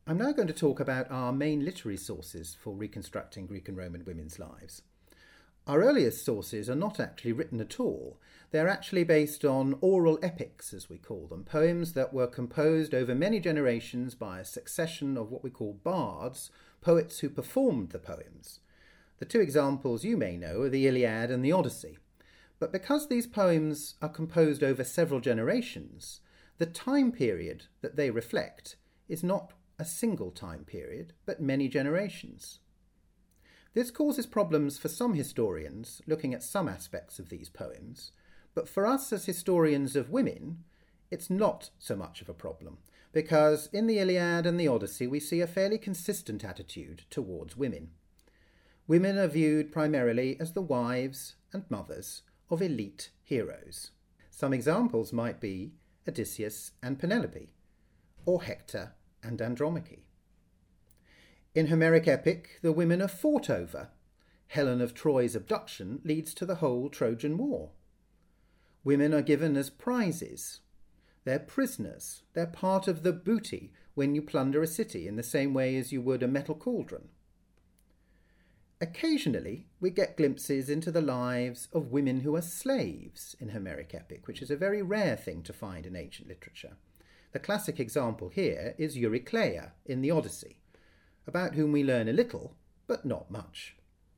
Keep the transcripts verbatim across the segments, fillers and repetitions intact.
I'm now going to talk about our main literary sources for reconstructing Greek and Roman women's lives. Our earliest sources are not actually written at all. They're actually based on oral epics, as we call them, poems that were composed over many generations by a succession of what we call bards, poets who performed the poems. The two examples you may know are the Iliad and the Odyssey. But because these poems are composed over several generations, the time period that they reflect is not a single time period, but many generations. This causes problems for some historians looking at some aspects of these poems, but for us as historians of women, it's not so much of a problem, because in the Iliad and the Odyssey we see a fairly consistent attitude towards women. Women are viewed primarily as the wives and mothers of elite heroes. Some examples might be Odysseus and Penelope, or Hector and Andromache. In Homeric epic, the women are fought over. Helen of Troy's abduction leads to the whole Trojan War. Women are given as prizes. They're prisoners. They're part of the booty when you plunder a city in the same way as you would a metal cauldron. Occasionally, we get glimpses into the lives of women who are slaves in Homeric epic, which is a very rare thing to find in ancient literature. The classic example here is Eurycleia in the Odyssey, about whom we learn a little, but not much.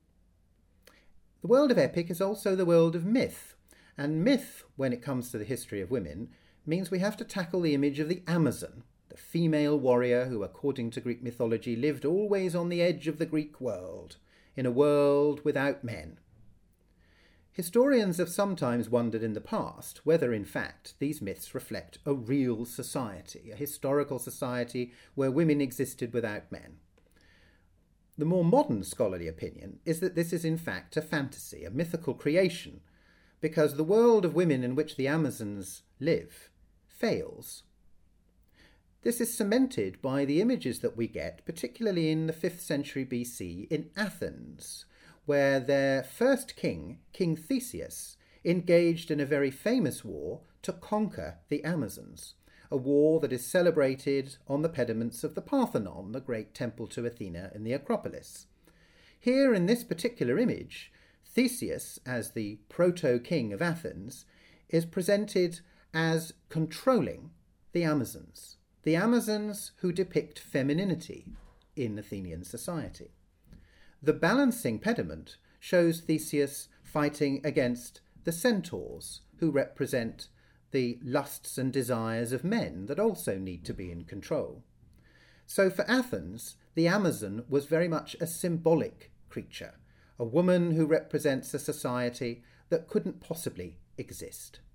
The world of epic is also the world of myth, and myth, when it comes to the history of women, means we have to tackle the image of the Amazon, the female warrior who, according to Greek mythology, lived always on the edge of the Greek world, in a world without men. Historians have sometimes wondered in the past whether, in fact, these myths reflect a real society, a historical society where women existed without men. The more modern scholarly opinion is that this is in fact a fantasy, a mythical creation, because the world of women in which the Amazons live fails. This is cemented by the images that we get, particularly in the fifth century B C in Athens, where their first king, King Theseus, engaged in a very famous war to conquer the Amazons, a war that is celebrated on the pediments of the Parthenon, the great temple to Athena in the Acropolis. Here in this particular image, Theseus, as the proto-king of Athens, is presented as controlling the Amazons, the Amazons who depict femininity in Athenian society. The balancing pediment shows Theseus fighting against the centaurs, who represent the lusts and desires of men that also need to be in control. So for Athens, the Amazon was very much a symbolic creature, a woman who represents a society that couldn't possibly exist.